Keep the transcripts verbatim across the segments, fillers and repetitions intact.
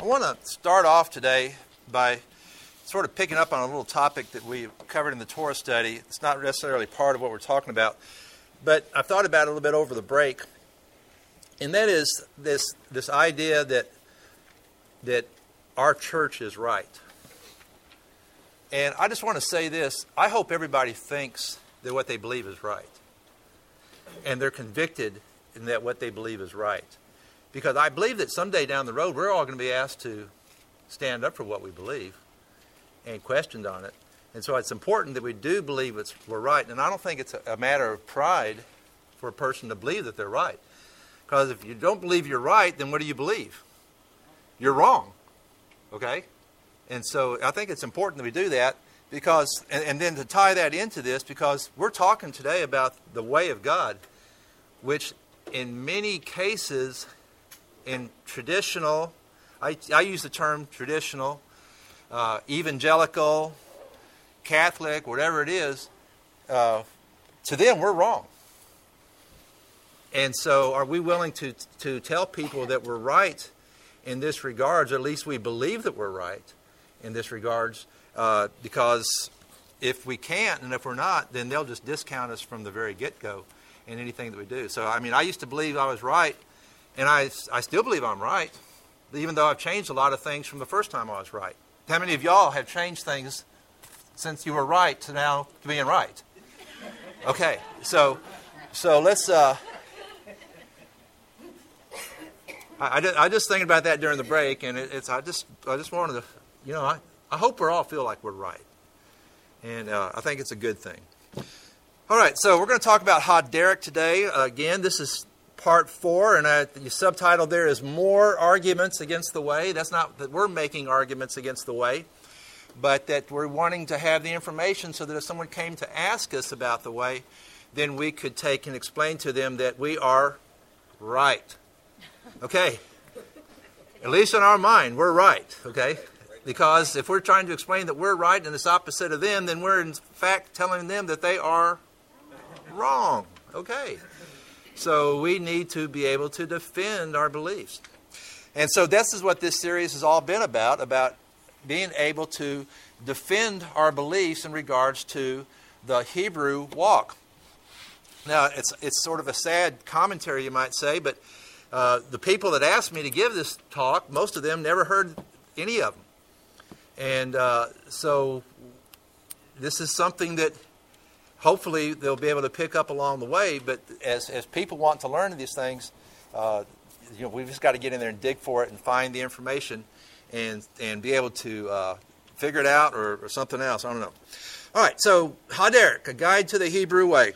want to start off today by sort of picking up on a little topic that we covered in the Torah study. It's not necessarily part of what we're talking about, but I've thought about it a little bit over the break, and that is this this idea that that our church is right. And I just want to say this: I hope everybody thinks that what they believe is right, and they're convicted in that what they believe is right. Because I believe that someday down the road, we're all going to be asked to stand up for what we believe and questioned on it. And so it's important that we do believe it's, we're right. And I don't think it's a, a matter of pride for a person to believe that they're right. Because if you don't believe you're right, then what do you believe? You're wrong. Okay? And so I think it's important that we do that. Because, and, and then to tie that into this, because we're talking today about the way of God, which in many cases, in traditional, I, I use the term traditional, uh, evangelical, Catholic, whatever it is, uh, to them we're wrong. And so are we willing to to tell people that we're right in this regards, or at least we believe that we're right in this regards, uh, because if we can't and if we're not, then they'll just discount us from the very get-go in anything that we do. So, I mean, I used to believe I was right, and I, I still believe I'm right, even though I've changed a lot of things from the first time I was right. How many of y'all have changed things since you were right to now to being right? Okay, so so let's... Uh, I, I, I just thinking about that during the break, and it, it's I just I just wanted to, you know, I, I hope we all feel like we're right, and uh, I think it's a good thing. All right, so we're going to talk about Haderech today. Uh, again, this is part four, and uh, the subtitle there is More Arguments Against the Way. That's not that we're making arguments against the way, but that we're wanting to have the information so that if someone came to ask us about the way, then we could take and explain to them that we are right. Okay? At least in our mind, we're right, okay? Because if we're trying to explain that we're right and it's opposite of them, then we're in fact telling them that they are wrong. Okay. So we need to be able to defend our beliefs. And so this is what this series has all been about, about being able to defend our beliefs in regards to the Hebrew walk. Now, it's it's sort of a sad commentary, you might say, but uh, the people that asked me to give this talk, most of them never heard any of them. And uh, so this is something that hopefully they'll be able to pick up along the way, but as as people want to learn these things, uh, you know, we've just got to get in there and dig for it and find the information and and be able to uh, figure it out or, or something else. I don't know. All right, so Haderech, a guide to the Hebrew way.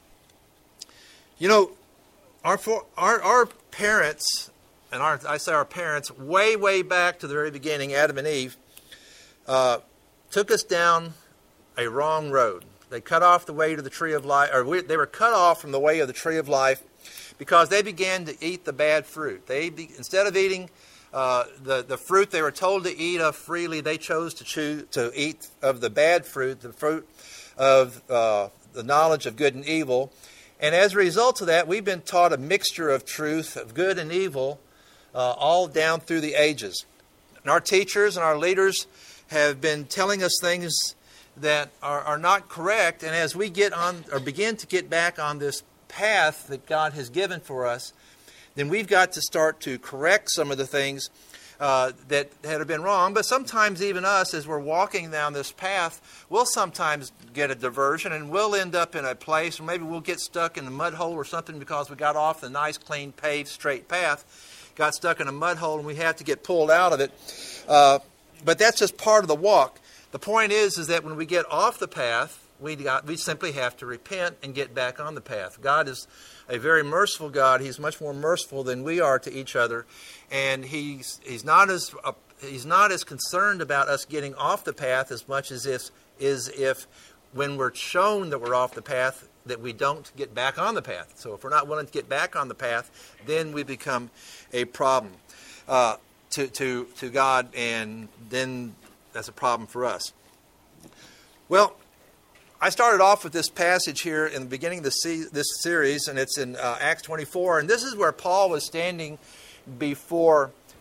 You know, our for, our our parents and our I say our parents way way back to the very beginning, Adam and Eve, uh, took us down a wrong road. They cut off the way to the tree of life, or we, they were cut off from the way of the tree of life because they began to eat the bad fruit. They be, instead of eating uh, the the fruit they were told to eat of freely, they chose to choose to eat of the bad fruit, the fruit of uh, the knowledge of good and evil. And as a result of that, we've been taught a mixture of truth, of good and evil, uh, all down through the ages. And our teachers and our leaders have been telling us things that are, are not correct, and as we get on or begin to get back on this path that God has given for us, then we've got to start to correct some of the things uh, that, that have been wrong. But sometimes even us, as we're walking down this path, we'll sometimes get a diversion and we'll end up in a place, or maybe we'll get stuck in a mud hole or something because we got off the nice, clean, paved, straight path, got stuck in a mud hole, and we have to get pulled out of it. Uh, but that's just part of the walk. The point is, is that when we get off the path, we got, we simply have to repent and get back on the path. God is a very merciful God. He's much more merciful than we are to each other, and he's he's not as uh, he's not as concerned about us getting off the path as much as if is if when we're shown that we're off the path that we don't get back on the path. So if we're not willing to get back on the path, then we become a problem uh, to to to God, and then that's a problem for us. Well, I started off with this passage here in the beginning of this, se- this series, and it's in uh, Acts twenty-four. And this is where Paul was standing before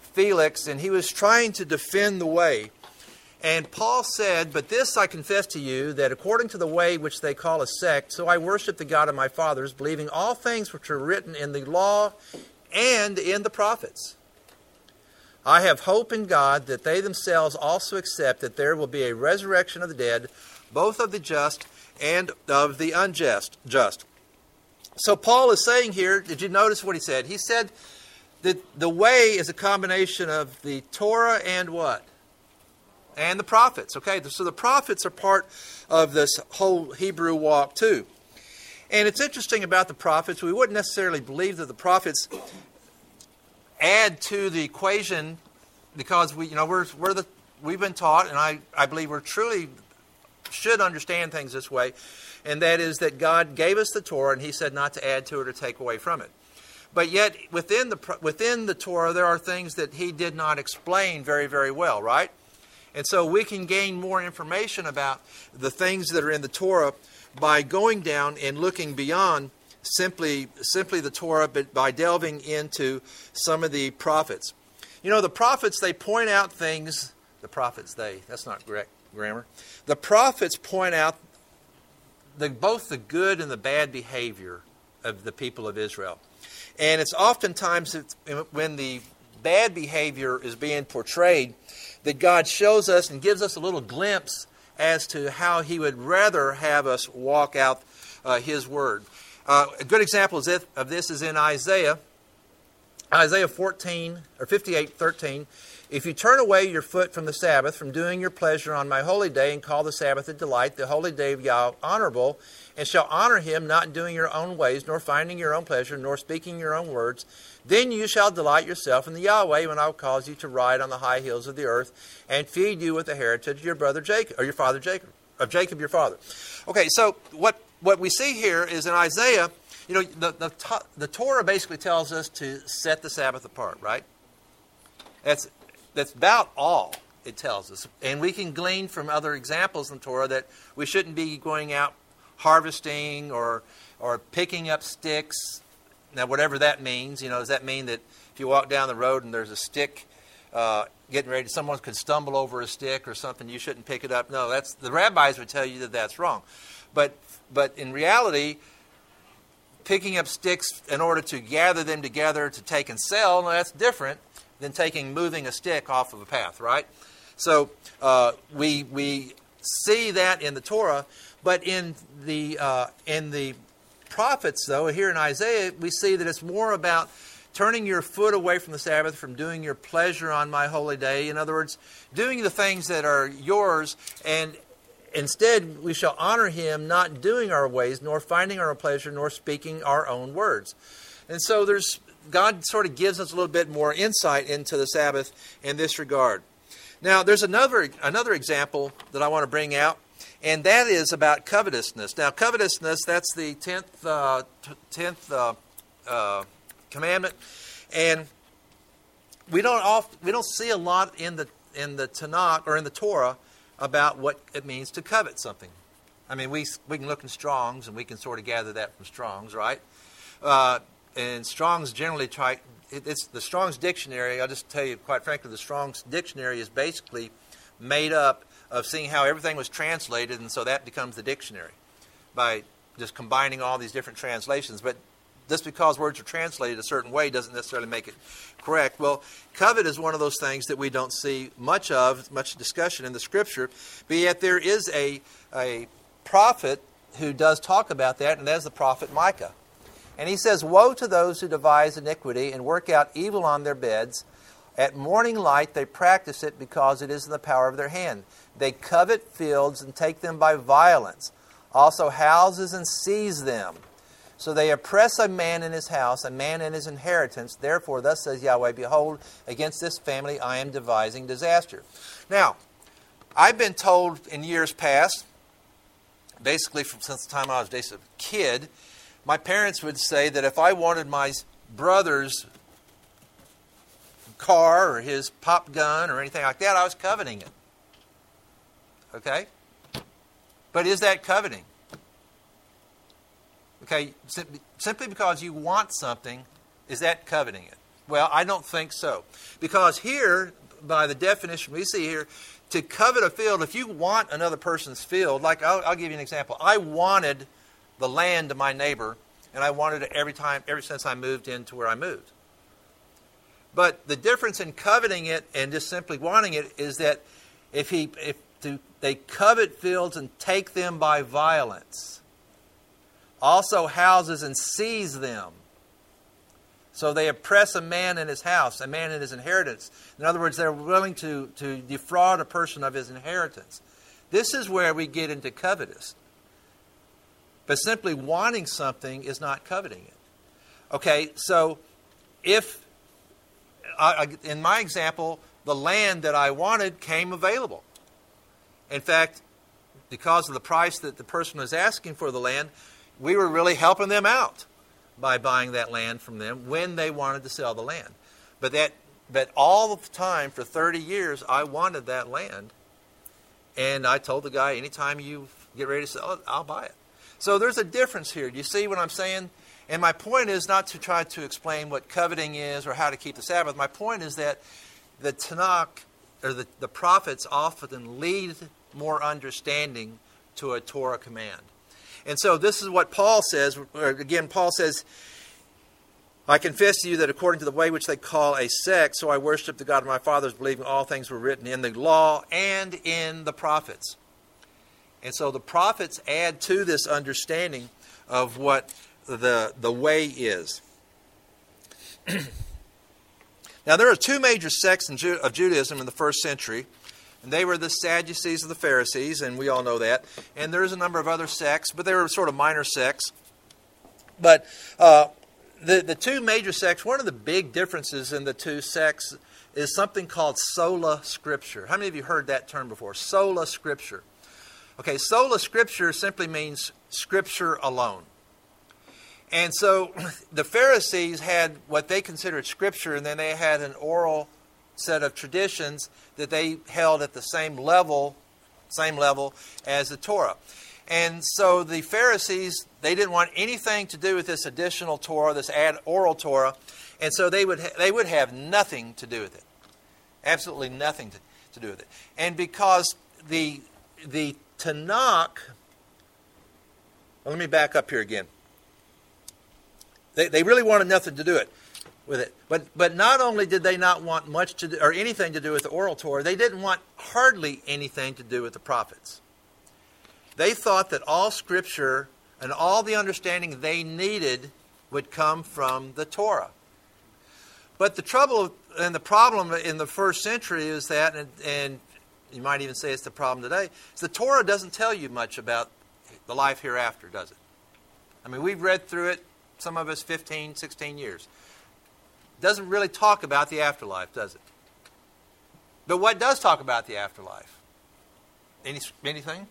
Felix, and he was trying to defend the way. And Paul said, "But this I confess to you, that according to the way which they call a sect, so I worship the God of my fathers, believing all things which are written in the law and in the prophets. I have hope in God that they themselves also accept that there will be a resurrection of the dead, both of the just and of the unjust." Just. So Paul is saying here, did you notice what he said? He said that the way is a combination of the Torah and what? And the prophets. Okay, so the prophets are part of this whole Hebrew walk too. And it's interesting about the prophets, we wouldn't necessarily believe that the prophets add to the equation, because we, you know, we're we're the we've been taught, and I, I believe we're truly should understand things this way, and that is that God gave us the Torah, and He said not to add to it or take away from it. But yet within the within the Torah there are things that He did not explain very very well, right? And so we can gain more information about the things that are in the Torah by going down and looking beyond Simply, simply the Torah, but by delving into some of the prophets. You know, the prophets, they point out things. The prophets, they. That's not correct grammar. The prophets point out the, both the good and the bad behavior of the people of Israel. And it's oftentimes it's, when the bad behavior is being portrayed that God shows us and gives us a little glimpse as to how He would rather have us walk out uh, His Word. Uh, a good example of this is in Isaiah, Isaiah fourteen or fifty-eight thirteen. "If you turn away your foot from the Sabbath, from doing your pleasure on my holy day, and call the Sabbath a delight, the holy day of Yahweh honorable, and shall honor Him, not doing your own ways, nor finding your own pleasure, nor speaking your own words, then you shall delight yourself in the Yahweh, when I will cause you to ride on the high hills of the earth, and feed you with the heritage of your brother Jacob, or your father Jacob, of Jacob your father." Okay, so what What we see here is in Isaiah, you know, the, the, the Torah basically tells us to set the Sabbath apart, right? That's, that's about all it tells us. And we can glean from other examples in the Torah that we shouldn't be going out harvesting or, or picking up sticks. Now, whatever that means, you know, does that mean that if you walk down the road and there's a stick uh, getting ready, someone could stumble over a stick or something, you shouldn't pick it up? No, that's the rabbis would tell you that that's wrong. But But in reality, picking up sticks in order to gather them together to take and sell, no, that's different than taking moving a stick off of a path, right? So uh, we we see that in the Torah, but in the uh, in the prophets, though, here in Isaiah, we see that it's more about turning your foot away from the Sabbath, from doing your pleasure on my holy day. In other words, doing the things that are yours, and instead, we shall honor Him, not doing our ways, nor finding our pleasure, nor speaking our own words. And so there's God sort of gives us a little bit more insight into the Sabbath in this regard. Now, there's another another example that I want to bring out, and that is about covetousness. Now, covetousness, that's the tenth uh, tenth uh, uh, commandment, and we don't oft, we don't see a lot in the in the Tanakh or in the Torah about what it means to covet something. I mean, we we can look in Strong's, and we can sort of gather that from Strong's, right? Uh, and Strong's generally try, it, it's the Strong's dictionary. I'll just tell you, quite frankly, the Strong's dictionary is basically made up of seeing how everything was translated, and so that becomes the dictionary by just combining all these different translations. But just because words are translated a certain way doesn't necessarily make it correct. Well, covet is one of those things that we don't see much of, much discussion in the Scripture, but yet there is a, a prophet who does talk about that, and that is the prophet Micah. And he says, "Woe to those who devise iniquity and work out evil on their beds. At morning light they practice it, because it is in the power of their hand. They covet fields and take them by violence, also houses, and seize them. So they oppress a man in his house, a man in his inheritance. Therefore, thus says Yahweh, behold, against this family I am devising disaster." Now, I've been told in years past, basically from since the time I was just a kid, my parents would say that if I wanted my brother's car or his pop gun or anything like that, I was coveting it. Okay? But is that coveting? Okay, simply, simply because you want something, is that coveting it? Well, I don't think so. Because here, by the definition we see here, to covet a field, if you want another person's field, like I'll, I'll give you an example. I wanted the land of my neighbor, and I wanted it every time, ever since I moved into where I moved. But the difference in coveting it and just simply wanting it is that if he, if to, they covet fields and take them by violence, also houses and seize them. So they oppress a man in his house, a man in his inheritance. In other words, they're willing to, to defraud a person of his inheritance. This is where we get into covetous. But simply wanting something is not coveting it. Okay, so if, I, in my example, the land that I wanted came available. In fact, because of the price that the person was asking for the land, we were really helping them out by buying that land from them when they wanted to sell the land. But that, but all the time for thirty years, I wanted that land. And I told the guy, anytime you get ready to sell it, I'll buy it. So there's a difference here. Do you see what I'm saying? And my point is not to try to explain what coveting is or how to keep the Sabbath. My point is that the Tanakh, or the, the prophets, often lead more understanding to a Torah command. And so this is what Paul says. Again, Paul says, I confess to you that according to the way which they call a sect, so I worship the God of my fathers, believing all things were written in the law and in the prophets. And so the prophets add to this understanding of what the, the way is. Now, there are two major sects in Ju- of Judaism in the first century. And they were the Sadducees of the Pharisees, and we all know that. And there's a number of other sects, but they were sort of minor sects. But uh, the, the two major sects, one of the big differences in the two sects is something called sola scriptura. How many of you heard that term before? Sola scriptura. Okay, sola scriptura simply means scripture alone. And so the Pharisees had what they considered scripture, and then they had an oral set of traditions that they held at the same level, same level as the Torah. And so the Pharisees, they didn't want anything to do with this additional Torah, this ad oral Torah, and so they would ha- they would have nothing to do with it, absolutely nothing to, to do with it. And because the the Tanakh, well, let me back up here again. They they really wanted nothing to do it. with it. But but not only did they not want much to do, or anything to do with the oral Torah, they didn't want hardly anything to do with the prophets. They thought that all Scripture and all the understanding they needed would come from the Torah. But the trouble and the problem in the first century is that, and, and you might even say it's the problem today, is the Torah doesn't tell you much about the life hereafter, does it? I mean, we've read through it, some of us fifteen, sixteen years. Doesn't really talk about the afterlife, does it? But what does talk about the afterlife? Any, anything?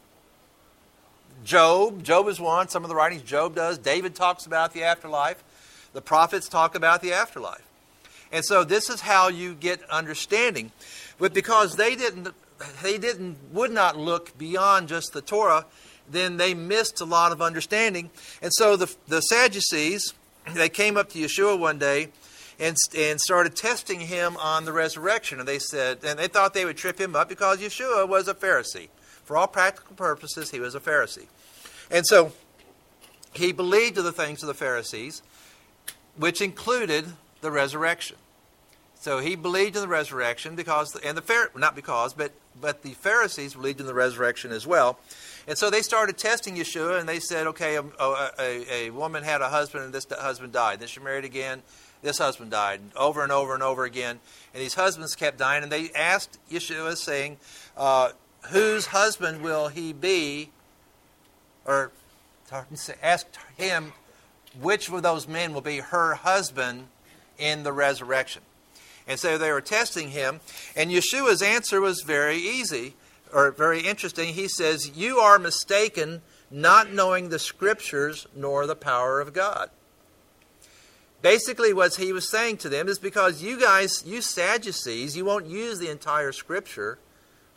Job. Job is one. Some of the writings Job does. David talks about the afterlife. The prophets talk about the afterlife. And so this is how you get understanding. But because they didn't, they didn't, would not look beyond just the Torah, then they missed a lot of understanding. And so the, the Sadducees, they came up to Yeshua one day and, and started testing him on the resurrection. And they said, and they thought they would trip him up because Yeshua was a Pharisee. For all practical purposes, he was a Pharisee. And so he believed to the things of the Pharisees, which included the resurrection. So he believed in the resurrection because, and the not because, but but the Pharisees believed in the resurrection as well. And so they started testing Yeshua, and they said, okay, a, a, a woman had a husband, and this husband died. Then she married again. This husband died, over and over and over again. And these husbands kept dying, and they asked Yeshua, saying, uh, whose husband will he be? Or asked him, which of those men will be her husband in the resurrection? And so they were testing him. And Yeshua's answer was very easy, or very interesting. He says, you are mistaken, not knowing the Scriptures nor the power of God. Basically, what he was saying to them is because you guys, you Sadducees, you won't use the entire Scripture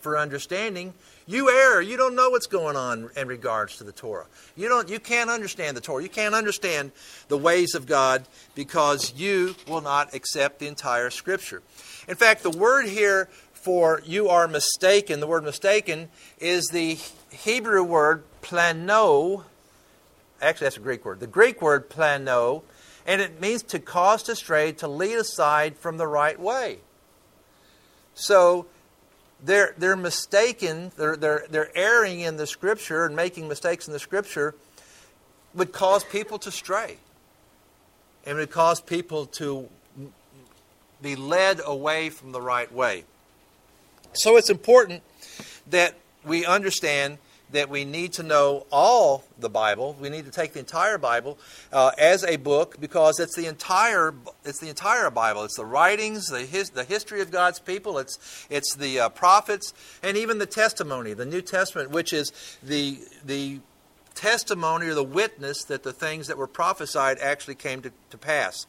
for understanding, you err. You don't know what's going on in regards to the Torah. You don't. You can't understand the Torah. You can't understand the ways of God because you will not accept the entire Scripture. In fact, the word here for you are mistaken, the word mistaken, is the Hebrew word plano. Actually, that's a Greek word. The Greek word plano, and it means to cause to stray, to lead aside from the right way. So they're they're mistaken. They're they're they're erring in the Scripture and making mistakes in the Scripture would cause people to stray, and would cause people to be led away from the right way. So it's important that we understand that we need to know all the Bible. We need to take the entire Bible uh, as a book because it's the entire it's the entire Bible. It's the writings, the his, the history of God's people. It's it's the uh, prophets and even the testimony, the New Testament, which is the the testimony or the witness that the things that were prophesied actually came to, to pass.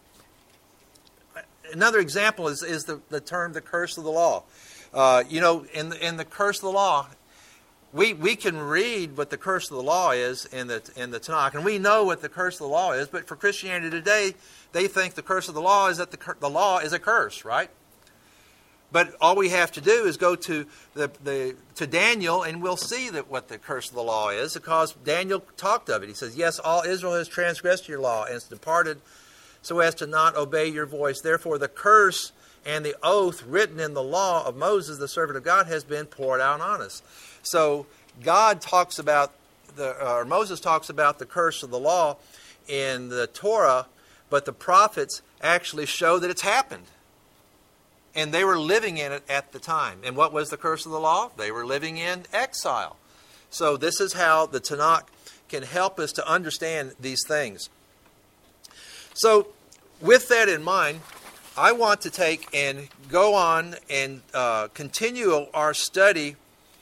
Another example is is the, the term the curse of the law. Uh, you know, in the, in the curse of the law. We we can read what the curse of the law is in the in the Tanakh, and we know what the curse of the law is. But for Christianity today, they think the curse of the law is that the the law is a curse, right? But all we have to do is go to the the to Daniel, and we'll see that what the curse of the law is, because Daniel talked of it. He says, "Yes, all Israel has transgressed your law and has departed, so as to not obey your voice. Therefore, the curse and the oath written in the law of Moses, the servant of God, has been poured out on us." So God talks about, the, or Moses talks about the curse of the law in the Torah, but the prophets actually show that it's happened. And they were living in it at the time. And what was the curse of the law? They were living in exile. So this is how the Tanakh can help us to understand these things. So with that in mind, I want to take and go on and uh, continue our study.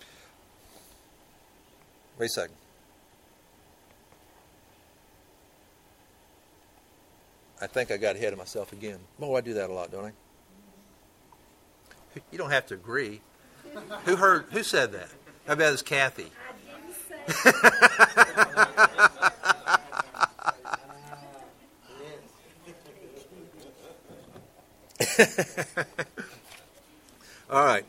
Wait a second. I think I got ahead of myself again. Oh, I do that a lot, don't I? You don't have to agree. Who heard? Who said that? I bet it's Kathy. All right.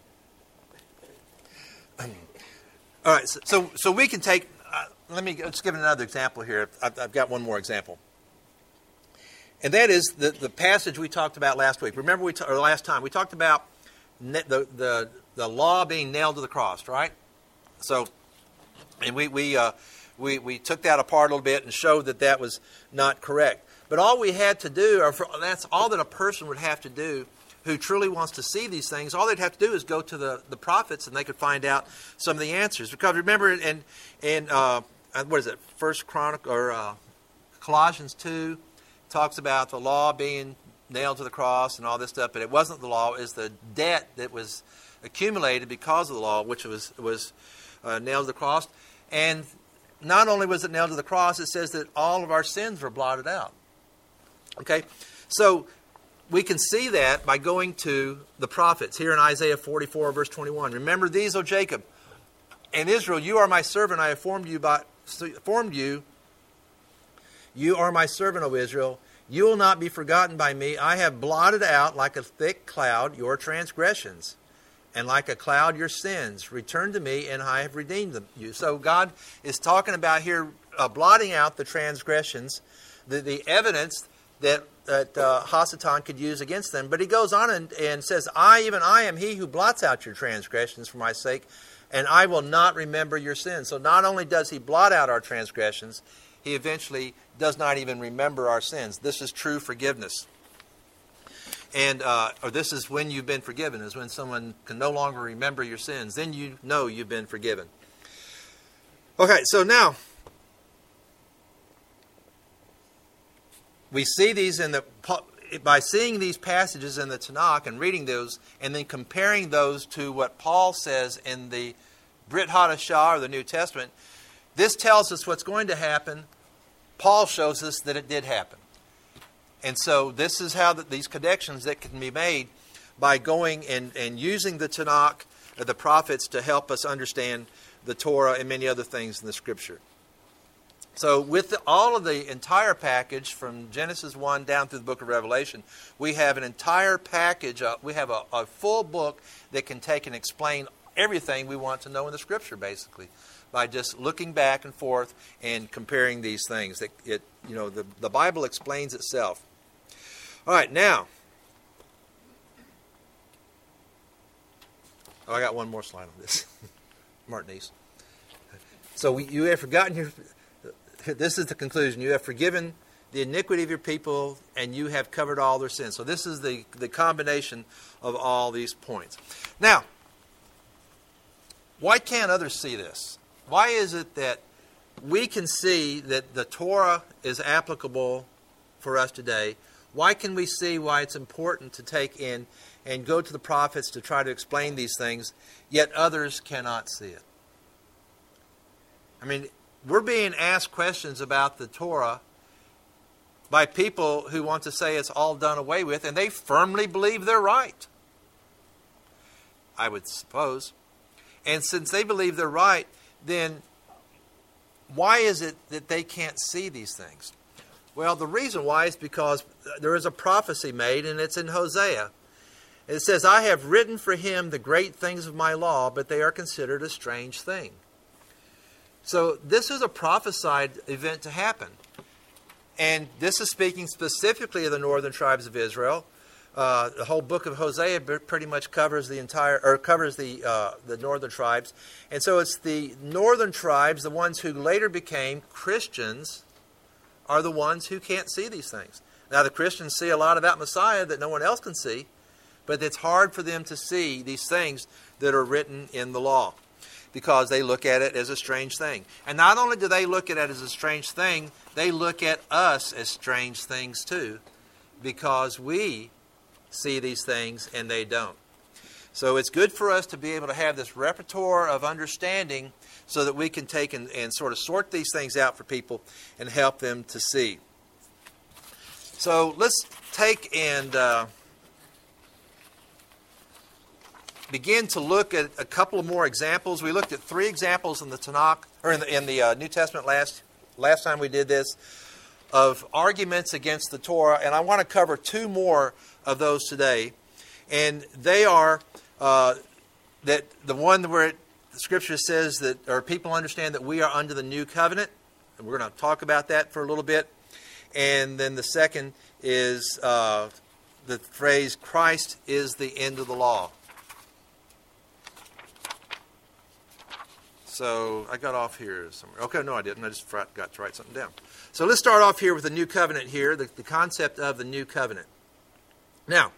All right. So, so, so we can take. Uh, let me let's give another example here. I've, I've got one more example, and that is the the passage we talked about last week. Remember, we ta- or last time we talked about ne- the the the law being nailed to the cross, right? So, and we we uh, we we took that apart a little bit and showed that that was not correct. But all we had to do, or for, that's all that a person would have to do who truly wants to see these things, all they'd have to do is go to the, the prophets and they could find out some of the answers. Because remember in, in uh, what is it, First Chronicle, or uh, Colossians two talks about the law being nailed to the cross and all this stuff, but it wasn't the law, it was the debt that was accumulated because of the law, which was, was uh, nailed to the cross. And not only was it nailed to the cross, it says that all of our sins were blotted out. Okay, so we can see that by going to the prophets. Here in Isaiah forty-four, verse twenty-one. Remember these, O Jacob, and Israel, you are my servant. I have formed you. By, formed you. You are my servant, O Israel. You will not be forgotten by me. I have blotted out like a thick cloud your transgressions, and like a cloud your sins. Return to me, and I have redeemed them, you. So God is talking about here uh, blotting out the transgressions, the, the evidence that that uh, Hasatan could use against them. But he goes on and, and says, I, even I, am he who blots out your transgressions for my sake, and I will not remember your sins. So not only does he blot out our transgressions, he eventually does not even remember our sins. This is true forgiveness. And uh, or this is when you've been forgiven, is when someone can no longer remember your sins. Then you know you've been forgiven. Okay, so now, we see these in the by seeing these passages in the Tanakh and reading those, and then comparing those to what Paul says in the Brit Hadashah, or the New Testament. This tells us what's going to happen. Paul shows us that it did happen, and so this is how the, these connections that can be made by going and, and using the Tanakh, or the prophets to help us understand the Torah and many other things in the Scripture. So with the, all of the entire package from Genesis one down through the book of Revelation, we have an entire package, uh, we have a, a full book that can take and explain everything we want to know in the Scripture, basically, by just looking back and forth and comparing these things. That it, you know, the, the Bible explains itself. All right, now, oh, I got one more slide on this. Martinese. So we, you have forgotten your... This is the conclusion. You have forgiven the iniquity of your people, and you have covered all their sins. So this is the, the combination of all these points. Now, why can't others see this? Why is it that we can see that the Torah is applicable for us today? Why can we see why it's important to take in and go to the prophets to try to explain these things, yet others cannot see it? I mean, we're being asked questions about the Torah by people who want to say it's all done away with, and they firmly believe they're right, I would suppose. And since they believe they're right, then why is it that they can't see these things? Well, the reason why is because there is a prophecy made, and it's in Hosea. It says, I have written for him the great things of my law, but they are considered a strange thing. So this is a prophesied event to happen. And this is speaking specifically of the northern tribes of Israel. Uh, the whole book of Hosea pretty much covers the entire, or covers the uh, the northern tribes. And so it's the northern tribes, the ones who later became Christians, are the ones who can't see these things. Now the Christians see a lot about Messiah that no one else can see, but it's hard for them to see these things that are written in the law, because they look at it as a strange thing. And not only do they look at it as a strange thing, they look at us as strange things too, because we see these things and they don't. So it's good for us to be able to have this repertoire of understanding so that we can take and, and sort of sort these things out for people and help them to see. So let's take and... Uh, begin to look at a couple of more examples. We looked at three examples in the Tanakh, or in the, in the uh, New Testament last last time we did this, of arguments against the Torah, and I want to cover two more of those today. And they are uh, that the one where it, the Scripture says that, or people understand that we are under the new covenant, and we're going to talk about that for a little bit. And then the second is uh, the phrase, Christ is the end of the law. So I got off here somewhere. Okay, no, I didn't. I just got to write something down. So let's start off here with the new covenant here, the, the concept of the new covenant. Now,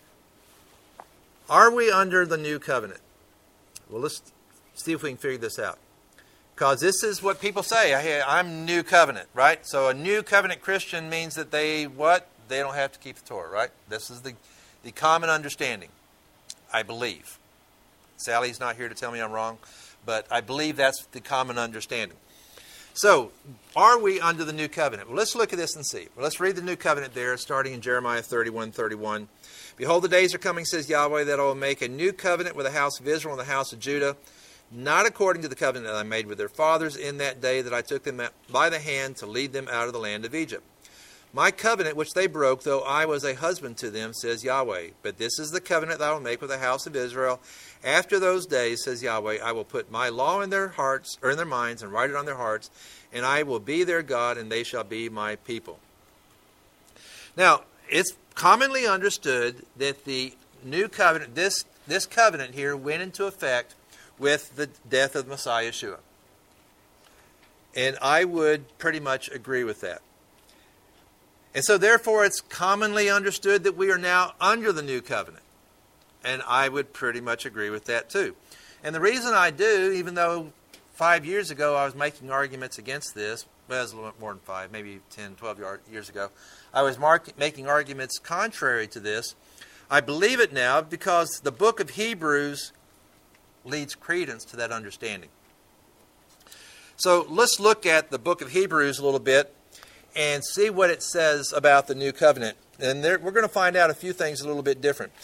are we under the new covenant? Well, let's see if we can figure this out. Because this is what people say. Hey, I'm new covenant, right? So a new covenant Christian means that they, what? They don't have to keep the Torah, right? This is the, the common understanding, I believe. Sally's not here to tell me I'm wrong, but I believe that's the common understanding. So, are we under the new covenant? Well, let's look at this and see. Well, let's read the new covenant there, starting in Jeremiah thirty-one thirty-one. Behold, the days are coming, says Yahweh, that I will make a new covenant with the house of Israel and the house of Judah, not according to the covenant that I made with their fathers in that day that I took them by the hand to lead them out of the land of Egypt. My covenant which they broke, though I was a husband to them, says Yahweh. But this is the covenant that I will make with the house of Israel. After those days, says Yahweh, I will put my law in their hearts, or in their minds, and write it on their hearts, and I will be their God, and they shall be my people. Now, it's commonly understood that the new covenant, this, this covenant here, went into effect with the death of Messiah Yeshua. And I would pretty much agree with that. And so therefore it's commonly understood that we are now under the new covenant. And I would pretty much agree with that too. And the reason I do, even though five years ago I was making arguments against this, well, it was a little bit more than five, maybe ten, twelve years ago, I was mark- making arguments contrary to this. I believe it now because the book of Hebrews leads credence to that understanding. So let's look at the book of Hebrews a little bit and see what it says about the new covenant. And there, we're going to find out a few things a little bit different.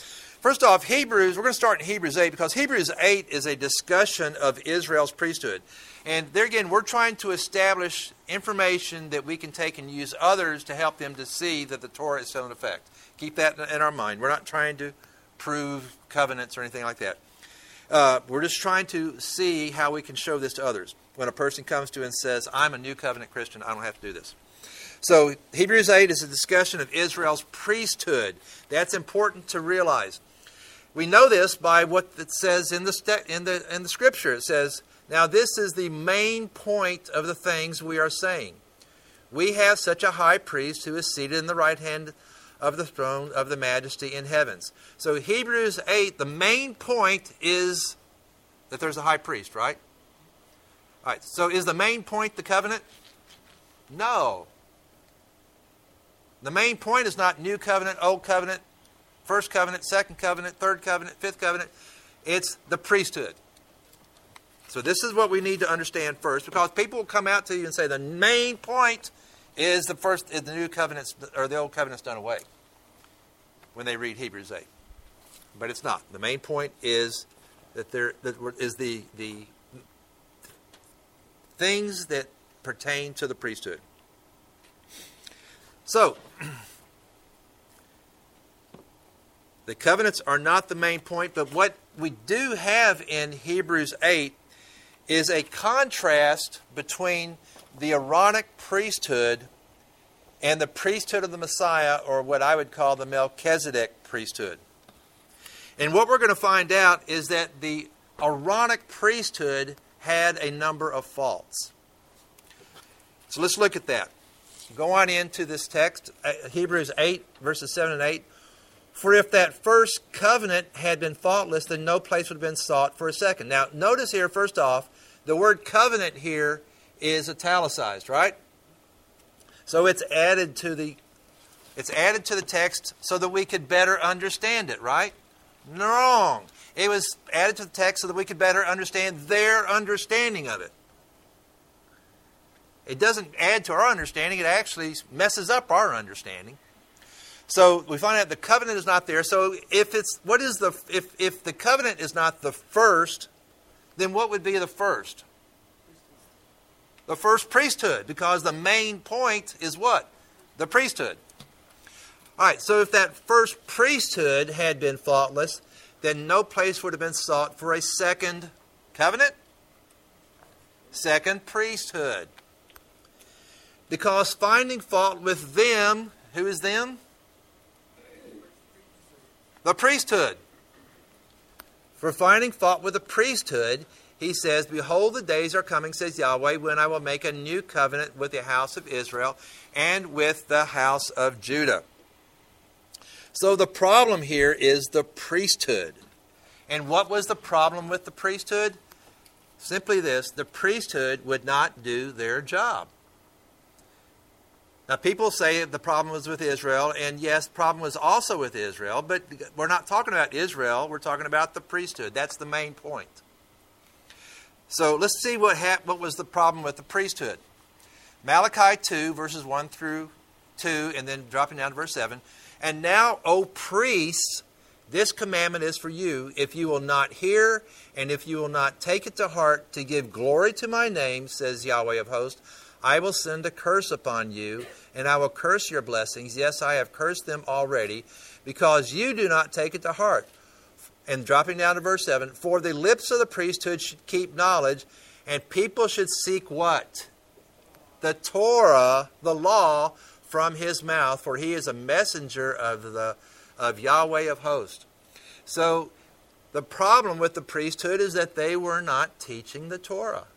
First off, Hebrews, we're going to start in Hebrews eight because Hebrews eight is a discussion of Israel's priesthood. And there again, we're trying to establish information that we can take and use others to help them to see that the Torah is still in effect. Keep that in our mind. We're not trying to prove covenants or anything like that. Uh, we're just trying to see how we can show this to others. When a person comes to and says, I'm a new covenant Christian, I don't have to do this. So Hebrews eight is a discussion of Israel's priesthood. That's important to realize. We know this by what it says in the st- in the in the Scripture. It says, now this is the main point of the things we are saying. We have such a high priest who is seated in the right hand of the throne of the majesty in heavens. So Hebrews eight, the main point is that there's a high priest, right? All right. So is the main point the covenant? No. The main point is not new covenant, old covenant, first covenant, second covenant, third covenant, fifth covenant. It's the priesthood. So this is what we need to understand first, because people will come out to you and say the main point is the first, is the new covenants or the old covenants done away when they read Hebrews eight. But it's not. The main point is that there that is the the things that pertain to the priesthood. So, the covenants are not the main point, but what we do have in Hebrews eight is a contrast between the Aaronic priesthood and the priesthood of the Messiah, or what I would call the Melchizedek priesthood. And what we're going to find out is that the Aaronic priesthood had a number of faults. So let's look at that. Go on into this text, Hebrews eight, verses seven and eight. For if that first covenant had been faultless, then no place would have been sought for a second. Now, notice here, first off, the word covenant here is italicized, right? So it's added to the it's added to the text so that we could better understand it, right? Wrong. It was added to the text so that we could better understand their understanding of it. It doesn't add to our understanding. It actually messes up our understanding. So we find out the covenant is not there. So if it's what is the if if the covenant is not the first, then what would be the first? The first priesthood, because the main point is what? The priesthood. All right, so if that first priesthood had been faultless, then no place would have been sought for a second covenant, second priesthood. Because finding fault with them, who is them? The priesthood. For finding fault with the priesthood, he says, behold, the days are coming, says Yahweh, when I will make a new covenant with the house of Israel and with the house of Judah. So the problem here is the priesthood. And what was the problem with the priesthood? Simply this, the priesthood would not do their job. Now, people say the problem was with Israel, and yes, the problem was also with Israel, but we're not talking about Israel, we're talking about the priesthood. That's the main point. So let's see what hap- what was the problem with the priesthood. Malachi two, verses one through two, and then dropping down to verse seven. And now, O priests, this commandment is for you, if you will not hear, and if you will not take it to heart to give glory to my name, says Yahweh of hosts, I will send a curse upon you, and I will curse your blessings. Yes, I have cursed them already, because you do not take it to heart. And dropping down to verse seven, for the lips of the priesthood should keep knowledge, and people should seek what? The Torah, the law, from his mouth, for he is a messenger of the of Yahweh of hosts. So the problem with the priesthood is that they were not teaching the Torah.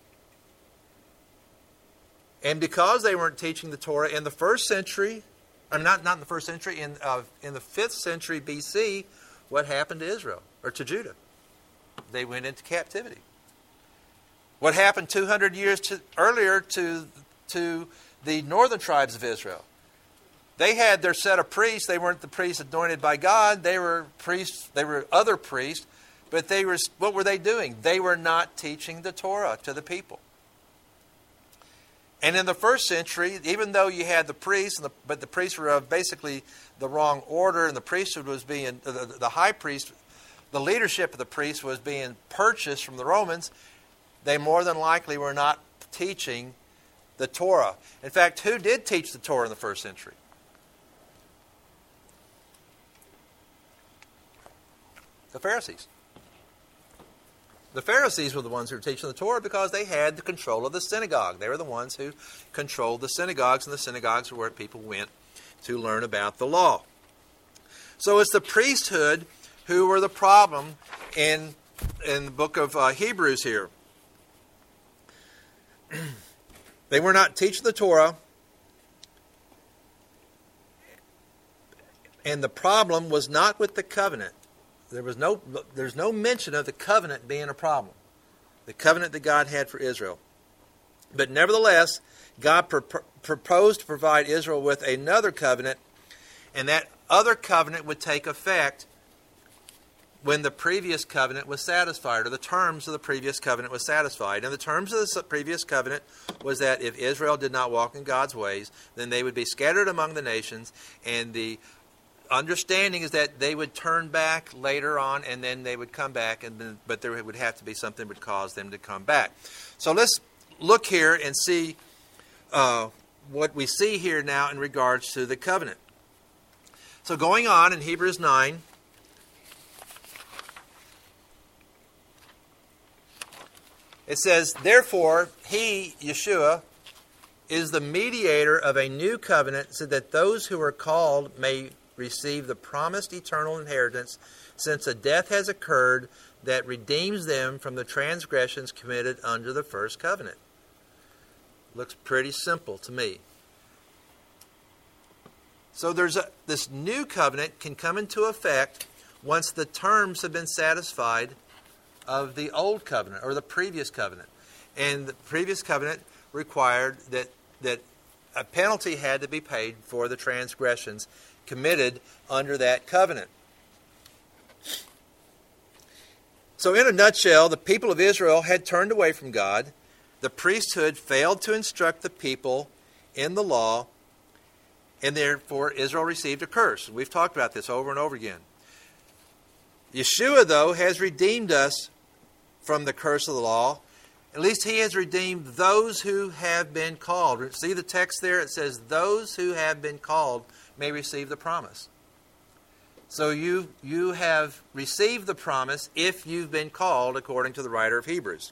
And because they weren't teaching the Torah in the first century, I'm not not in the first century, in uh, in the fifth century B C, what happened to Israel or to Judah? They went into captivity. What happened two hundred years to, earlier to to the northern tribes of Israel? They had their set of priests. They weren't the priests anointed by God. They were priests. They were other priests, but they were. What were they doing? They were not teaching the Torah to the people. And in the first century, even though you had the priests, and the, but the priests were of basically the wrong order, and the priesthood was being, the, the high priest, the leadership of the priests was being purchased from the Romans, they more than likely were not teaching the Torah. In fact, who did teach the Torah in the first century? The Pharisees. The Pharisees were the ones who were teaching the Torah because they had the control of the synagogue. They were the ones who controlled the synagogues, and the synagogues were where people went to learn about the law. So it's the priesthood who were the problem in, in the book of uh, Hebrews here. They were not teaching the Torah, and the problem was not with the covenant. There was no, there's no mention of the covenant being a problem. The covenant that God had for Israel. But nevertheless, God pro- proposed to provide Israel with another covenant, and that other covenant would take effect when the previous covenant was satisfied, or the terms of the previous covenant was satisfied. And the terms of the previous covenant was that if Israel did not walk in God's ways, then they would be scattered among the nations, and the understanding is that they would turn back later on, and then they would come back, and then, but there would have to be something that would cause them to come back. So let's look here and see uh, what we see here now in regards to the covenant. So going on in Hebrews nine, it says, "Therefore he, Yeshua, is the mediator of a new covenant, so that those who are called may receive the promised eternal inheritance, since a death has occurred that redeems them from the transgressions committed under the first covenant." Looks pretty simple to me. So there's a, this new covenant can come into effect once the terms have been satisfied of the old covenant or the previous covenant. And the previous covenant required that, that a penalty had to be paid for the transgressions committed under that covenant. So in a nutshell, the people of Israel had turned away from God. The priesthood failed to instruct the people in the law, and therefore Israel received a curse. We've talked about this over and over again. Yeshua, though, has redeemed us from the curse of the law. At least he has redeemed those who have been called. See the text there? It says, those who have been called may receive the promise. So you, you have received the promise if you've been called, according to the writer of Hebrews.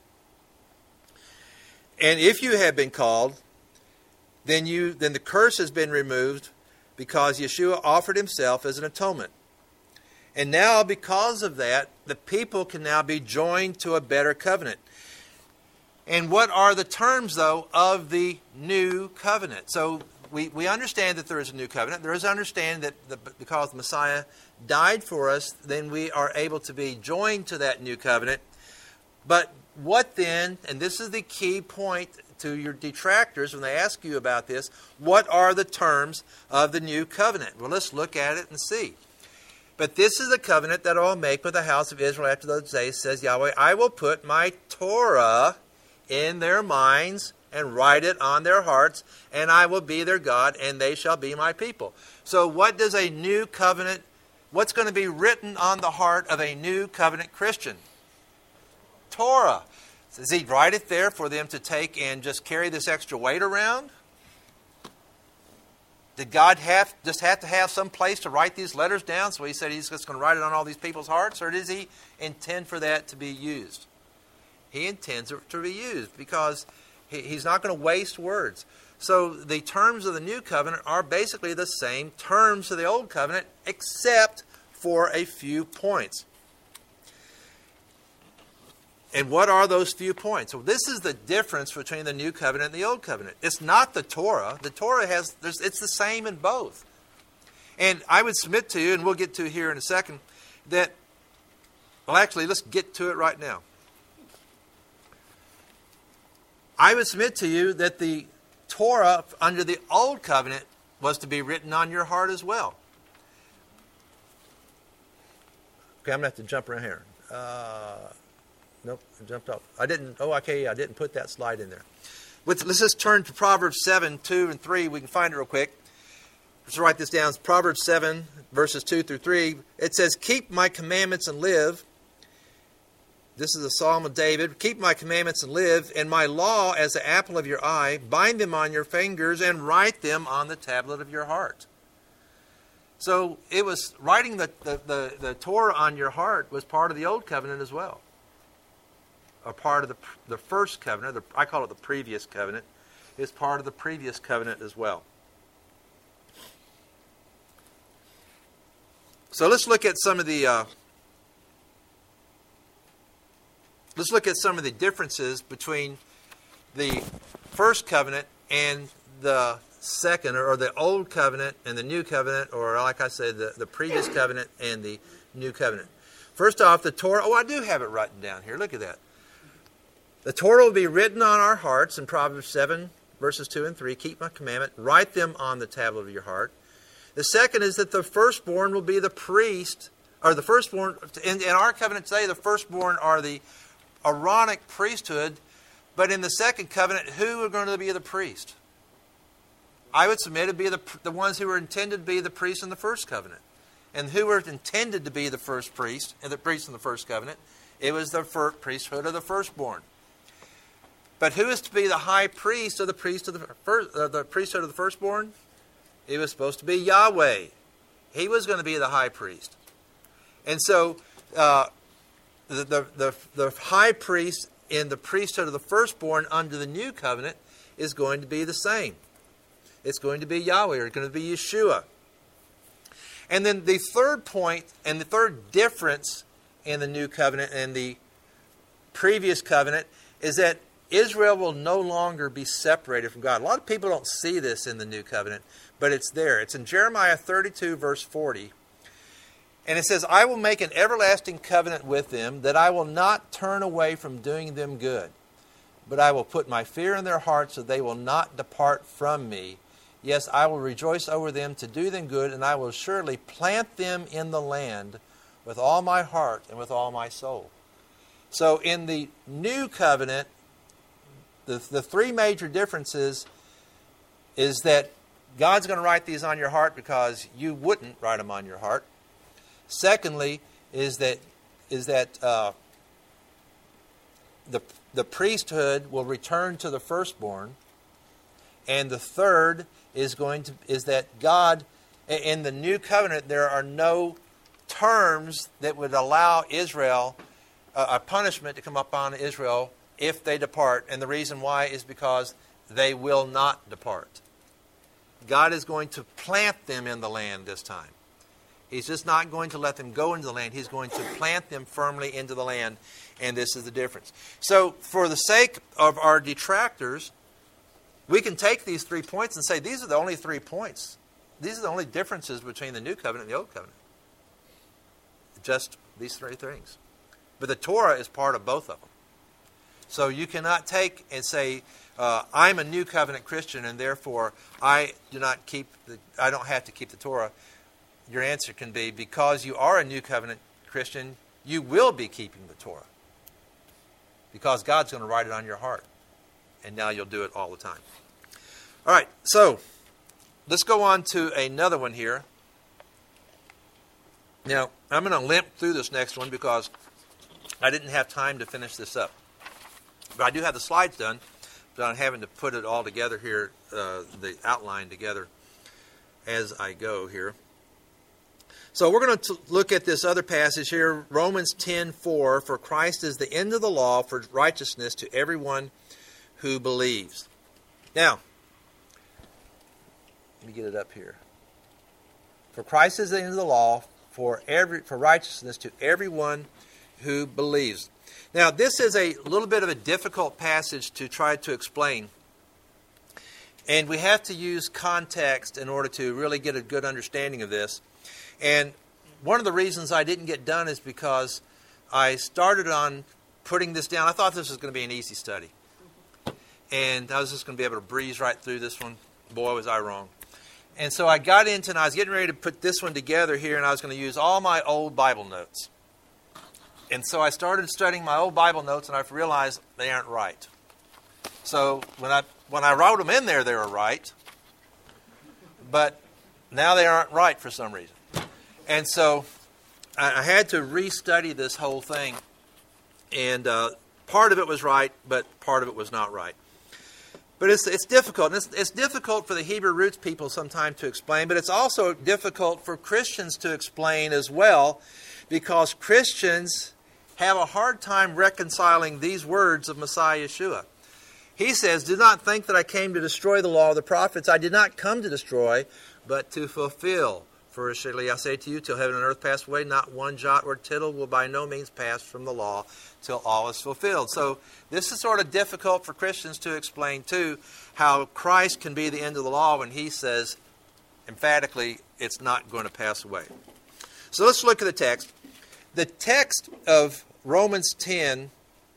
And if you have been called, then you then the curse has been removed because Yeshua offered himself as an atonement. And now, because of that, the people can now be joined to a better covenant. And what are the terms, though, of the new covenant? So we, we understand that there is a new covenant. There is understanding that the, because the Messiah died for us, then we are able to be joined to that new covenant. But what then, and this is the key point to your detractors when they ask you about this, what are the terms of the new covenant? Well, let's look at it and see. But this is the covenant that I will make with the house of Israel after those days, says Yahweh. I will put my Torah in their minds and write it on their hearts, and I will be their God, and they shall be my people. So what does a new covenant, what's going to be written on the heart of a new covenant Christian? Torah. Does he write it there for them to take and just carry this extra weight around? Did God have just have to have some place to write these letters down, so he said he's just going to write it on all these people's hearts? Or does he intend for that to be used? He intends it to be used because he, he's not going to waste words. So the terms of the new covenant are basically the same terms of the old covenant, except for a few points. And what are those few points? So this is the difference between the new covenant and the old covenant. It's not the Torah. The Torah has, there's, it's the same in both. And I would submit to you, and we'll get to here in a second, that, well, actually, let's get to it right now. I would submit to you that the Torah under the old covenant was to be written on your heart as well. Okay, I'm going to have to jump around here. Uh... Nope, I jumped off. I didn't, oh, okay, I didn't put that slide in there. Let's, let's just turn to Proverbs seven, two and three. We can find it real quick. Let's write this down. It's Proverbs seven, verses two through three. It says, keep my commandments and live. This is a psalm of David. Keep my commandments and live, and my law as the apple of your eye. Bind them on your fingers and write them on the tablet of your heart. So it was writing the, the, the, the Torah on your heart was part of the Old Covenant as well. A part of the, the first covenant, the, I call it the previous covenant, is part of the previous covenant as well. So let's look at some of the uh, let's look at some of the differences between the first covenant and the second, or the old covenant and the new covenant, or like I said, the, the previous covenant and the new covenant. First off, the Torah. Oh, I do have it written down here. Look at that. The Torah will be written on our hearts in Proverbs seven, verses two and three. Keep my commandment. Write them on the tablet of your heart. The second is that the firstborn will be the priest, or the firstborn. In, in our covenant today, the firstborn are the Aaronic priesthood. But in the second covenant, who are going to be the priest? I would submit it would be the, the ones who were intended to be the priests in the first covenant. And who were intended to be the first priest, and the priest in the first covenant? It was the first priesthood of the firstborn. But who is to be the high priest of the priest of the first, uh, the priesthood of the firstborn? It was supposed to be Yahweh. He was going to be the high priest. And so uh, the, the, the, the high priest in the priesthood of the firstborn under the new covenant is going to be the same. It's going to be Yahweh, or it's going to be Yeshua. And then the third point, and the third difference in the new covenant and the previous covenant, is that Israel will no longer be separated from God. A lot of people don't see this in the new covenant, but it's there. It's in Jeremiah thirty-two, verse forty. And it says, I will make an everlasting covenant with them, that I will not turn away from doing them good. But I will put my fear in their hearts, so they will not depart from me. Yes, I will rejoice over them to do them good, and I will surely plant them in the land with all my heart and with all my soul. So in the new covenant, the, the three major differences is that God's going to write these on your heart because you wouldn't write them on your heart. Secondly, is that is that uh, the the priesthood will return to the firstborn, and the third is going to is that God in the new covenant there are no terms that would allow Israel uh, a punishment to come upon Israel if they depart, and the reason why is because they will not depart. God is going to plant them in the land this time. He's just not going to let them go into the land. He's going to plant them firmly into the land, and this is the difference. So, for the sake of our detractors, we can take these three points and say these are the only three points. These are the only differences between the new covenant and the old covenant. Just these three things. But the Torah is part of both of them. So you cannot take and say, uh, I'm a new covenant Christian, and therefore I do not keep the, I don't have to keep the Torah. Your answer can be, because you are a new covenant Christian, you will be keeping the Torah. Because God's going to write it on your heart. And now you'll do it all the time. All right, so let's go on to another one here. Now, I'm going to limp through this next one because I didn't have time to finish this up. But I do have the slides done, but I'm having to put it all together here, uh, the outline together as I go here. So we're going to look at this other passage here, Romans ten four. For Christ is the end of the law for righteousness to everyone who believes. Now, let me get it up here. For Christ is the end of the law for every for righteousness to everyone who believes. Now, this is a little bit of a difficult passage to try to explain. And we have to use context in order to really get a good understanding of this. And one of the reasons I didn't get done is because I started on putting this down. I thought this was going to be an easy study. And I was just going to be able to breeze right through this one. Boy, was I wrong. And so I got into, and I was getting ready to put this one together here, and I was going to use all my old Bible notes. And so I started studying my old Bible notes, and I realized they aren't right. So when I when I wrote them in there, they were right. But now they aren't right for some reason. And so I, I had to restudy this whole thing. And uh, part of it was right, but part of it was not right. But it's it's difficult. And it's, it's difficult for the Hebrew roots people sometimes to explain, but it's also difficult for Christians to explain as well, because Christians have a hard time reconciling these words of Messiah Yeshua. He says, "Do not think that I came to destroy the law of the prophets. I did not come to destroy, but to fulfill. For assuredly I say to you, till heaven and earth pass away, not one jot or tittle will by no means pass from the law till all is fulfilled." So this is sort of difficult for Christians to explain too, how Christ can be the end of the law when he says emphatically it's not going to pass away. So let's look at the text. The text of Romans ten,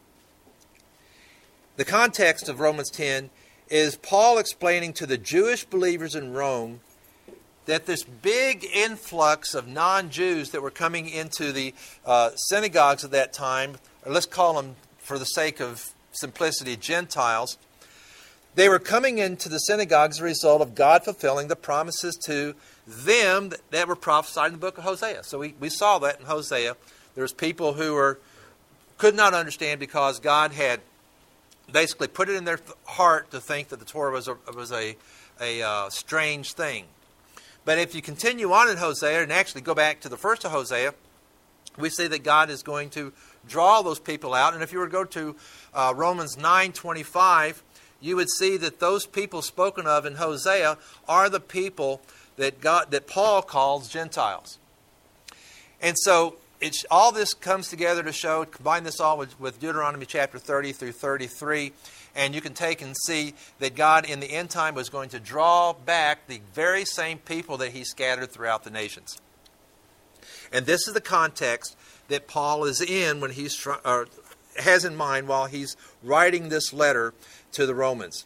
the context of Romans ten is Paul explaining to the Jewish believers in Rome that this big influx of non-Jews that were coming into the uh, synagogues at that time, or let's call them, for the sake of simplicity, Gentiles, they were coming into the synagogues as a result of God fulfilling the promises to them that, that were prophesied in the book of Hosea. So we, we saw that in Hosea. There was people who were could not understand because God had basically put it in their heart to think that the Torah was a, was a, a uh, strange thing. But if you continue on in Hosea and actually go back to the first of Hosea, we see that God is going to draw those people out. And if you were to go to uh, Romans nine twenty-five, you would see that those people spoken of in Hosea are the people that God, that Paul calls Gentiles. And so it's, all this comes together to show, combine this all with, with Deuteronomy chapter thirty through thirty-three, and you can take and see that God in the end time was going to draw back the very same people that he scattered throughout the nations. And this is the context that Paul is in when he's or has in mind while he's writing this letter to the Romans.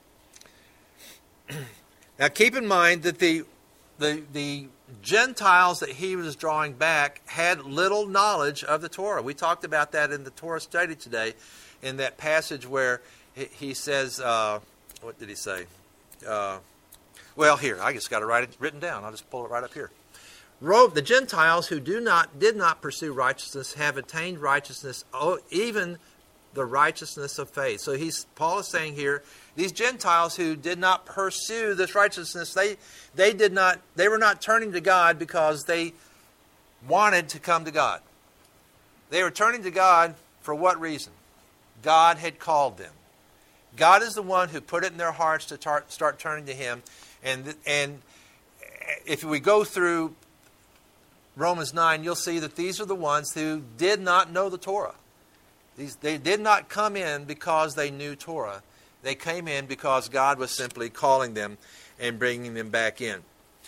Now keep in mind that the the the Gentiles that he was drawing back had little knowledge of the Torah. We talked about that in the Torah study today, in that passage where he says, uh, what did he say? Uh, well, here, I just got it right, written down. I'll just pull it right up here. The Gentiles who do not did not pursue righteousness have attained righteousness, even the righteousness of faith. So he's Paul is saying here, these Gentiles who did not pursue this righteousness, they they did not they were not turning to God because they wanted to come to God. They were turning to God for what reason? God had called them. God is the one who put it in their hearts to tar- start turning to him. And and if we go through Romans nine, you'll see that these are the ones who did not know the Torah. These, they did not come in because they knew Torah. They came in because God was simply calling them and bringing them back in.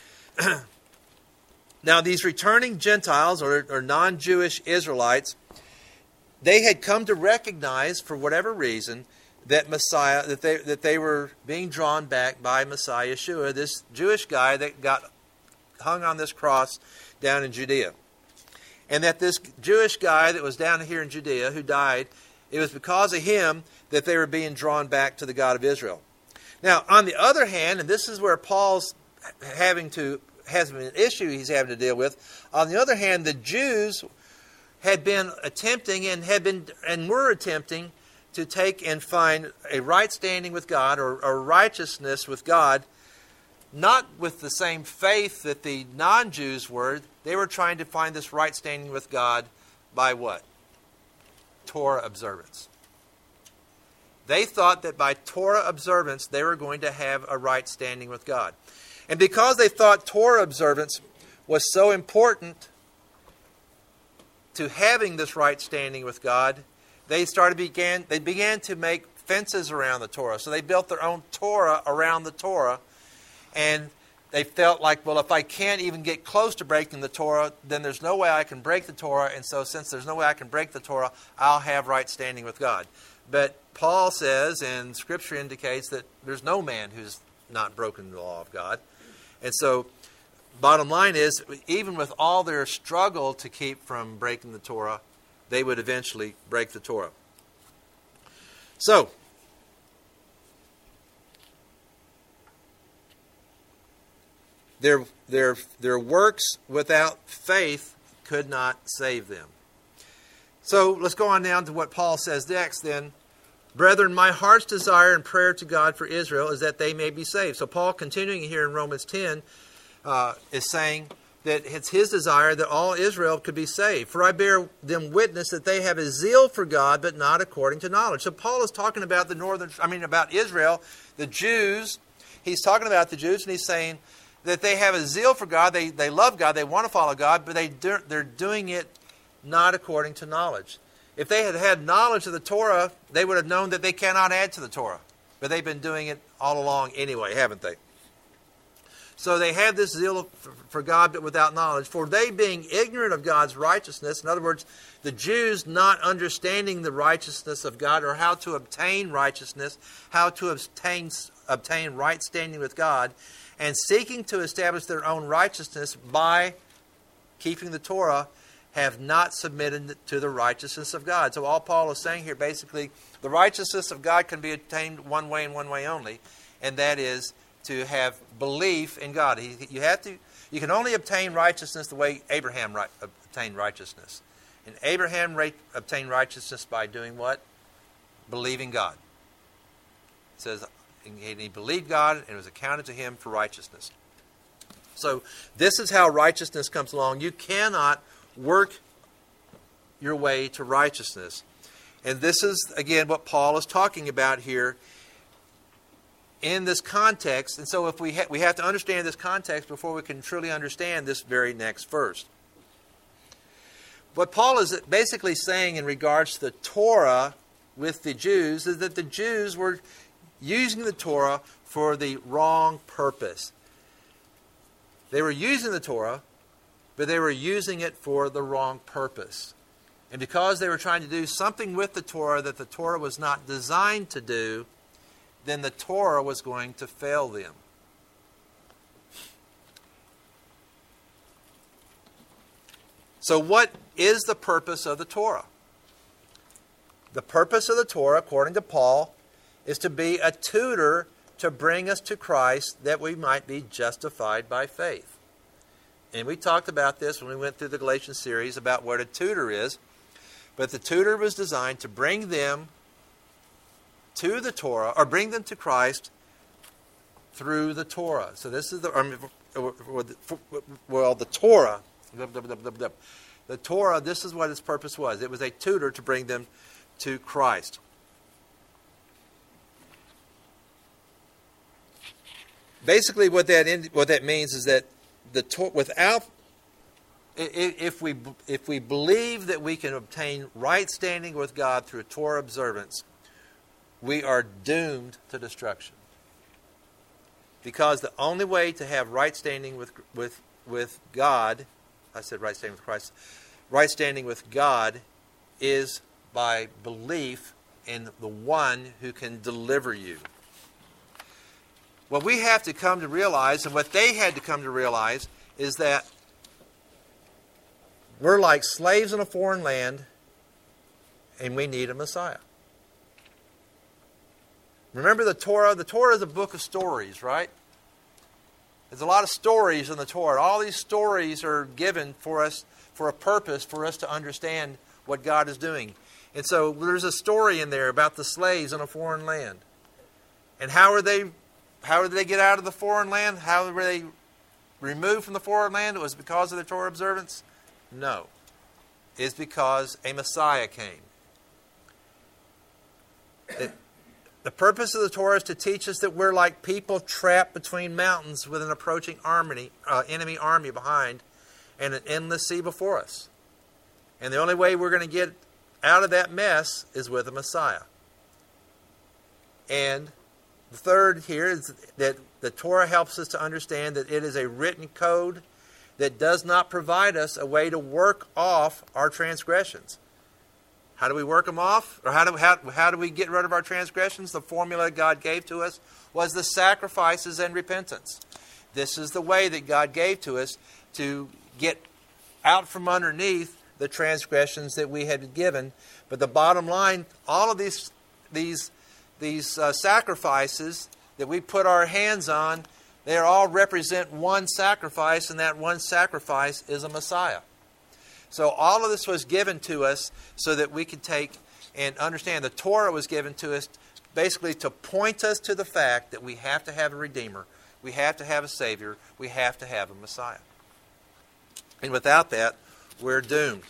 Now, these returning Gentiles or, or non-Jewish Israelites, they had come to recognize, for whatever reason, that Messiah, that they that they were being drawn back by Messiah Yeshua, this Jewish guy that got hung on this cross down in Judea. And that this Jewish guy that was down here in Judea who died, it was because of him that they were being drawn back to the God of Israel. Now, on the other hand, and this is where Paul's having to has an issue he's having to deal with. On the other hand, the Jews had been attempting and had been and were attempting to take and find a right standing with God or, or righteousness with God, not with the same faith that the non-Jews were. They were trying to find this right standing with God by what? Torah observance. They thought that by Torah observance they were going to have a right standing with God. And because they thought Torah observance was so important to having this right standing with God, they started began they began to make fences around the Torah. So they built their own Torah around the Torah, and they felt like, well, if I can't even get close to breaking the Torah, then there's no way I can break the Torah. And so since there's no way I can break the Torah, I'll have right standing with God. But Paul says, and Scripture indicates, that there's no man who's not broken the law of God. And so bottom line is, even with all their struggle to keep from breaking the Torah, they would eventually break the Torah. So, their, their, their works without faith could not save them. So let's go on down to what Paul says next then. Brethren, my heart's desire and prayer to God for Israel is that they may be saved. So Paul, continuing here in Romans ten, uh, is saying that it's his desire that all Israel could be saved. For I bear them witness that they have a zeal for God, but not according to knowledge. So Paul is talking about the northern, I mean about Israel, the Jews. He's talking about the Jews, and he's saying that they have a zeal for God. They they love God. They want to follow God, but they do, they're doing it not according to knowledge. If they had had knowledge of the Torah, they would have known that they cannot add to the Torah. But they've been doing it all along anyway, haven't they? So they have this zeal for God, but without knowledge. For they being ignorant of God's righteousness, in other words, the Jews not understanding the righteousness of God or how to obtain righteousness, how to obtain, obtain right standing with God, and seeking to establish their own righteousness by keeping the Torah, have not submitted to the righteousness of God. So all Paul is saying here, basically, the righteousness of God can be attained one way and one way only, and that is to have belief in God. He, you have to. You can only obtain righteousness the way Abraham right, obtained righteousness. And Abraham right, obtained righteousness by doing what? Believing God. It says, and he believed God, and it was accounted to him for righteousness. So this is how righteousness comes along. You cannot work your way to righteousness. And this is, again, what Paul is talking about here in this context. And so if we, ha- we have to understand this context before we can truly understand this very next verse. What Paul is basically saying in regards to the Torah with the Jews is that the Jews were using the Torah for the wrong purpose. They were using the Torah, but they were using it for the wrong purpose. And because they were trying to do something with the Torah that the Torah was not designed to do, then the Torah was going to fail them. So what is the purpose of the Torah? The purpose of the Torah, according to Paul, is to be a tutor to bring us to Christ that we might be justified by faith. And we talked about this when we went through the Galatians series about what a tutor is. But the tutor was designed to bring them to the Torah, or bring them to Christ through the Torah. So this is the, I mean, well, the Torah, the Torah, this is what its purpose was. It was a tutor to bring them to Christ. Basically, what that what that means is that the without if we if we believe that we can obtain right standing with God through Torah observance, we are doomed to destruction. Because the only way to have right standing with with with God, I said right standing with Christ, right standing with God is by belief in the one who can deliver you. What we have to come to realize, and what they had to come to realize, is that we're like slaves in a foreign land, and we need a Messiah. Remember the Torah? The Torah is a book of stories, right? There's a lot of stories in the Torah. All these stories are given for us for a purpose, for us to understand what God is doing. And so there's a story in there about the slaves in a foreign land. And how are they how did they get out of the foreign land? How were they removed from the foreign land? It was because of the Torah observance? No. It's because a Messiah came. It, the purpose of the Torah is to teach us that we're like people trapped between mountains with an approaching army, uh, enemy army behind and an endless sea before us. And the only way we're going to get out of that mess is with a Messiah. And the third here is that the Torah helps us to understand that it is a written code that does not provide us a way to work off our transgressions. How do we work them off? Or how do, how, how do we get rid of our transgressions? The formula God gave to us was the sacrifices and repentance. This is the way that God gave to us to get out from underneath the transgressions that we had given. But the bottom line, all of these these these uh, sacrifices that we put our hands on, They all represent one sacrifice, and that one sacrifice is a Messiah. So all of this was given to us so that we could take and understand. The Torah was given to us basically to point us to the fact that we have to have a Redeemer, we have to have a Savior, we have to have a Messiah. And without that, we're doomed.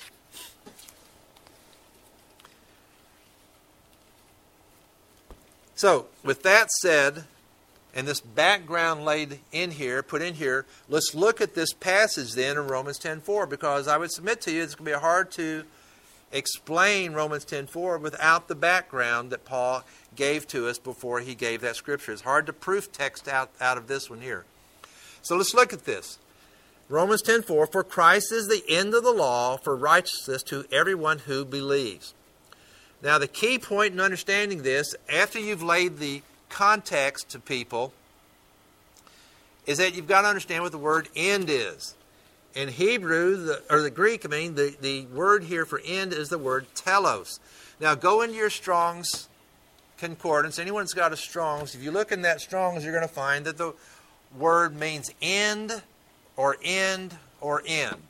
So, with that said, and this background laid in here, put in here, let's look at this passage then in Romans ten four, because I would submit to you it's going to be hard to explain Romans ten four without the background that Paul gave to us before he gave that scripture. It's hard to proof text out, out of this one here. So let's look at this. Romans ten four, for Christ is the end of the law for righteousness to everyone who believes. Now the key point in understanding this, after you've laid the context to people, is that you've got to understand what the word end is. In Hebrew, the, or the Greek, I mean, the, the word here for end is the word telos. Now go into your Strong's Concordance. Anyone that's got a Strong's, if you look in that Strong's, you're going to find that the word means end or end or end.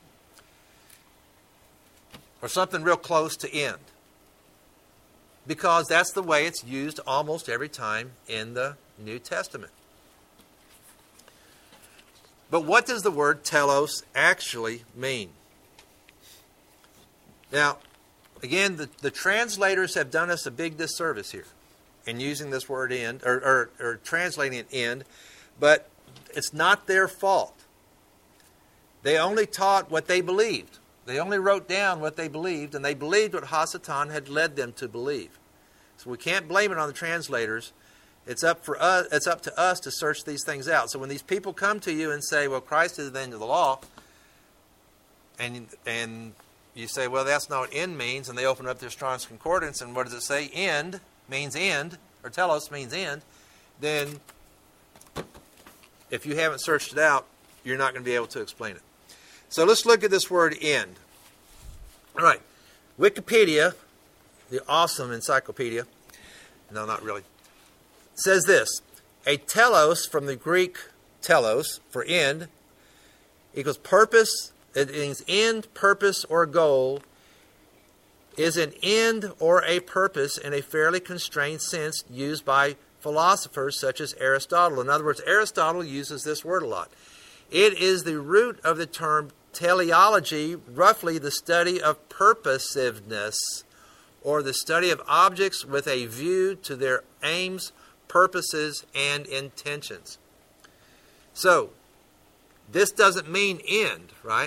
Or something real close to end. Because that's the way it's used almost every time in the New Testament. But what does the word telos actually mean? Now, again, the, the translators have done us a big disservice here in using this word end, or, or, or translating it end, but it's not their fault. They only taught what they believed. They only wrote down what they believed, and they believed what Hasatan had led them to believe. So we can't blame it on the translators. It's up for us. It's up to us to search these things out. So when these people come to you and say, "Well, Christ is the end of the law," and and you say, "Well, that's not what end means," and they open up their Strong's Concordance, and what does it say? End means end, or telos means end. Then, if you haven't searched it out, you're not going to be able to explain it. So let's look at this word end. All right. Wikipedia, the awesome encyclopedia, no, not really, says this: a telos, from the Greek telos, for end, equals purpose. It means end, purpose, or goal, is an end or a purpose in a fairly constrained sense used by philosophers such as Aristotle. In other words, Aristotle uses this word a lot. It is the root of the term teleology, roughly the study of purposiveness, or the study of objects with a view to their aims, purposes, and intentions. So, this doesn't mean end, right?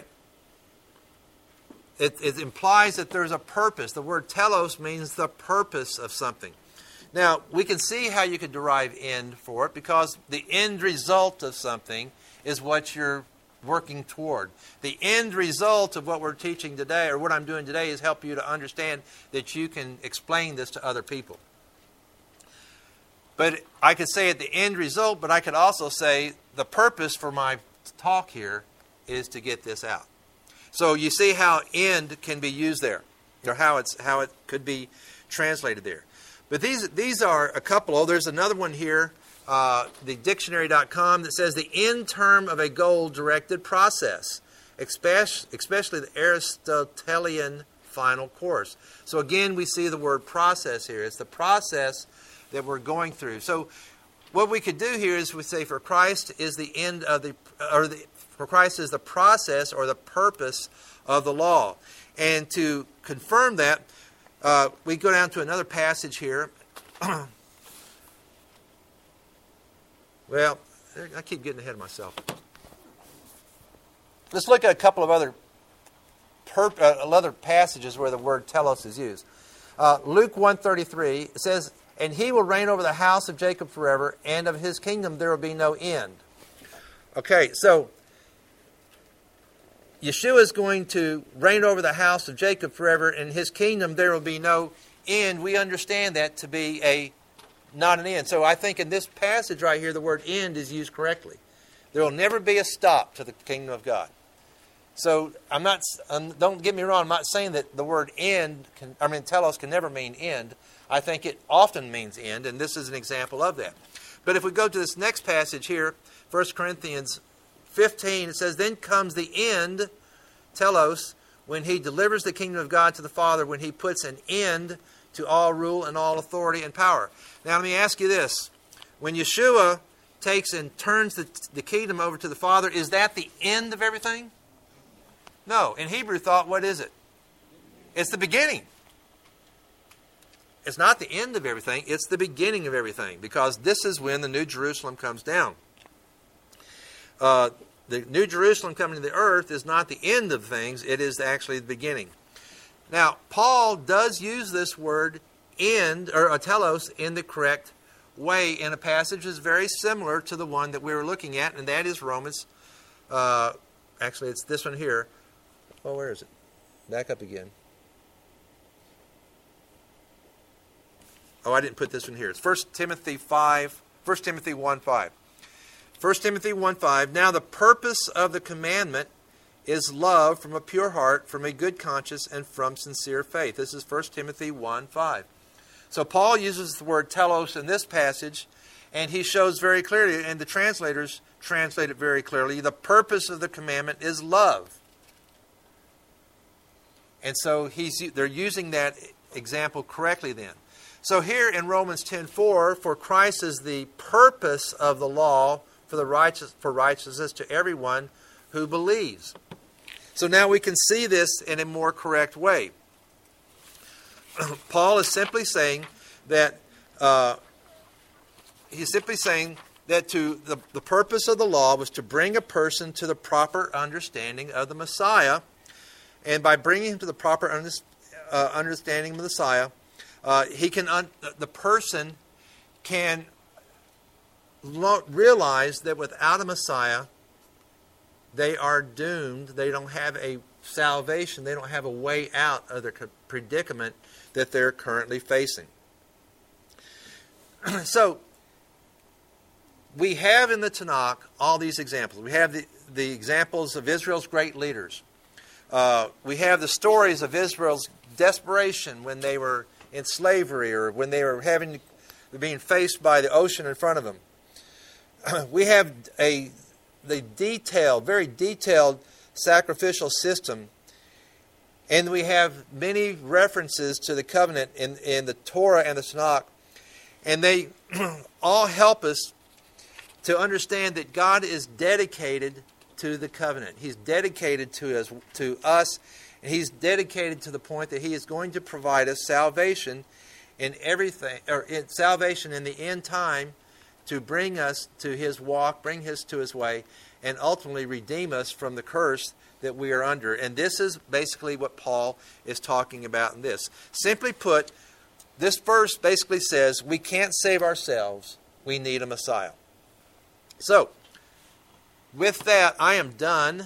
It, it implies that there's a purpose. The word telos means the purpose of something. Now, we can see how you could derive end for it, because the end result of something is what you're working toward. The end result of what we're teaching today, or what I'm doing today, is help you to understand that you can explain this to other people. But I could say at the end result, but I could also say the purpose for my talk here is to get this out. So you see how end can be used there, or how it's how it could be translated there. But these these are a couple. Oh, there's another one here, uh, the dictionary dot com, that says the end term of a goal-directed process, especially, especially the Aristotelian final course. So again, we see the word process here. It's the process that we're going through. So what we could do here is we say, for Christ is the end of the, or the, for Christ is the process or the purpose of the law. And to confirm that, uh, we go down to another passage here. Well, I keep getting ahead of myself. Let's look at a couple of other perp, uh, other passages where the word telos is used. Uh, Luke one thirty-three, it says, "And he will reign over the house of Jacob forever, and of his kingdom there will be no end." Okay, so Yeshua is going to reign over the house of Jacob forever, and his kingdom there will be no end. We understand that to be a not an end. So I think in this passage right here, the word end is used correctly. There will never be a stop to the kingdom of God. So I'm not. Um, don't get me wrong. I'm not saying that the word end, can, I mean, telos can never mean end. I think it often means end, and this is an example of that. But if we go to this next passage here, First Corinthians fifteen, it says, then comes the end, telos, when he delivers the kingdom of God to the Father, when he puts an end to all rule and all authority and power. Now let me ask you this. When Yeshua takes and turns the, the kingdom over to the Father, is that the end of everything? No. In Hebrew thought, what is it? It's the beginning. It's not the end of everything. It's the beginning of everything, because this is when the New Jerusalem comes down. Uh, the New Jerusalem coming to the earth is not the end of things. It is actually the beginning. Now, Paul does use this word end, or telos, in the correct way in a passage that's very similar to the one that we were looking at, and that is Romans. Uh, actually, it's this one here. Oh, where is it? Back up again. Oh, I didn't put this one here. It's First Timothy five, First Timothy one five. First Timothy one five. Now the purpose of the commandment is love from a pure heart, from a good conscience, and from sincere faith. This is First Timothy one five. So Paul uses the word telos in this passage, and he shows very clearly, and the translators translate it very clearly, the purpose of the commandment is love. And so he's they're using that example correctly then. So here in Romans ten four, for Christ is the purpose of the law for the righteous for righteousness to everyone who believes. So now we can see this in a more correct way. Paul is simply saying that uh, he's simply saying that to the, the purpose of the law was to bring a person to the proper understanding of the Messiah, and by bringing him to the proper under, uh, understanding of the Messiah, Uh, he can un- the person can lo- realize that without a Messiah, they are doomed. They don't have a salvation. They don't have a way out of their predicament that they're currently facing. So, we have in the Tanakh all these examples. We have the, the examples of Israel's great leaders. Uh, we have the stories of Israel's desperation when they were in slavery, or when they were having being faced by the ocean in front of them. We have a the detailed, very detailed sacrificial system, and we have many references to the covenant in, in the Torah and the Tanakh, and they all help us to understand that God is dedicated to the covenant. He's dedicated to us, to us. And He's dedicated to the point that He is going to provide us salvation in everything, or in salvation in the end time, to bring us to His walk, bring us to His way, and ultimately redeem us from the curse that we are under. And this is basically what Paul is talking about in this. Simply put, this verse basically says we can't save ourselves. We need a Messiah. So, with that, I am done.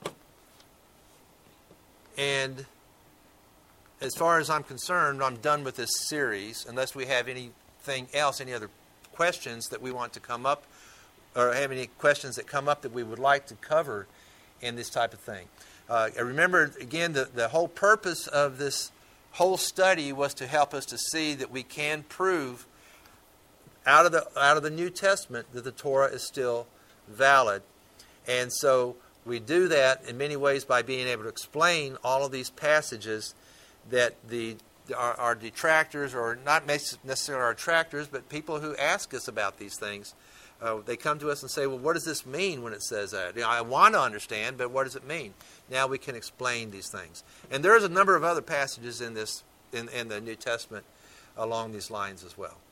And as far as I'm concerned, I'm done with this series, unless we have anything else, any other questions that we want to come up, or have any questions that come up that we would like to cover in this type of thing. Uh, remember, again, the, the whole purpose of this whole study was to help us to see that we can prove out of the out of the New Testament that the Torah is still valid. And so we do that in many ways by being able to explain all of these passages that the our, our detractors, or not necessarily our detractors, but people who ask us about these things, uh, they come to us and say, well, what does this mean when it says that? You know, I want to understand, but what does it mean? Now we can explain these things. And there's a number of other passages in this in, in the New Testament along these lines as well.